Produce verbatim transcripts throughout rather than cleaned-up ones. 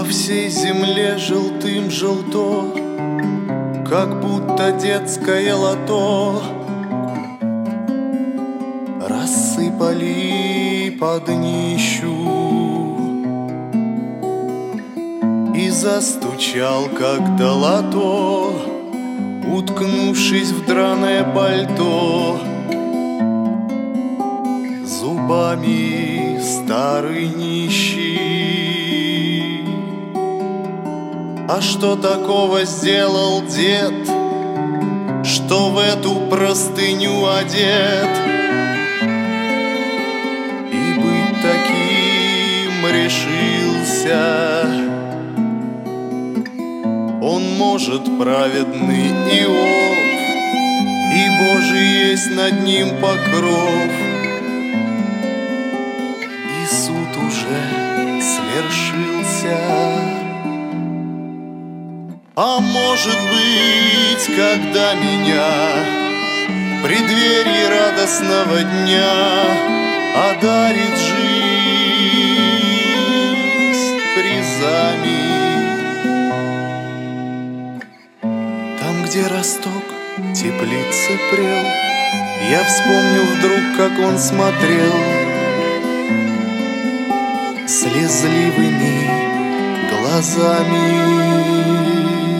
По всей земле желтым желто, как будто детское лото, рассыпали под днищу. И застучал, как долото, уткнувшись в драное пальто, зубами старый нищий. А что такого сделал дед, что в эту простыню одет? И быть таким решился. Он может праведный Иов, и Божий есть над ним покров. И суд уже свершился. А может быть, когда меня в преддверии радостного дня одарит жизнь призами, там, где росток теплицы прел, я вспомню вдруг, как он смотрел слезливыми глазами.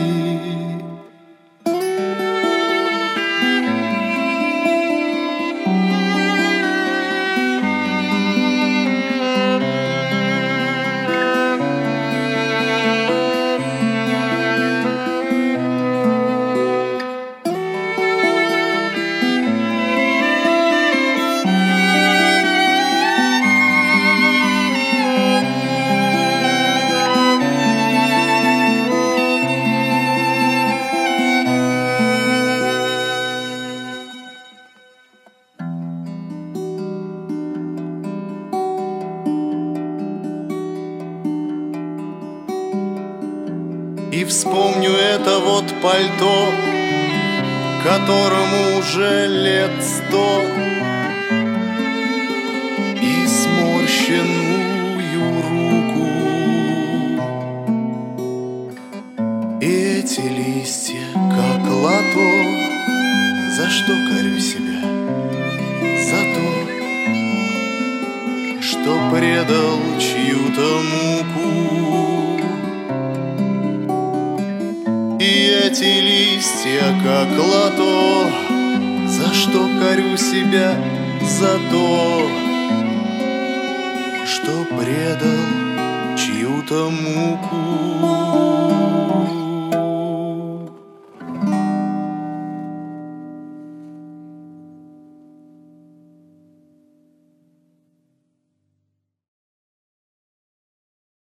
И вспомню это вот пальто, которому уже лет сто, и сморщенную руку, и эти листья, как лото. За что корю себя? За то, что предал чью-то муку. И эти листья, как лото, за что корю себя? За то, что предал чью-то муку.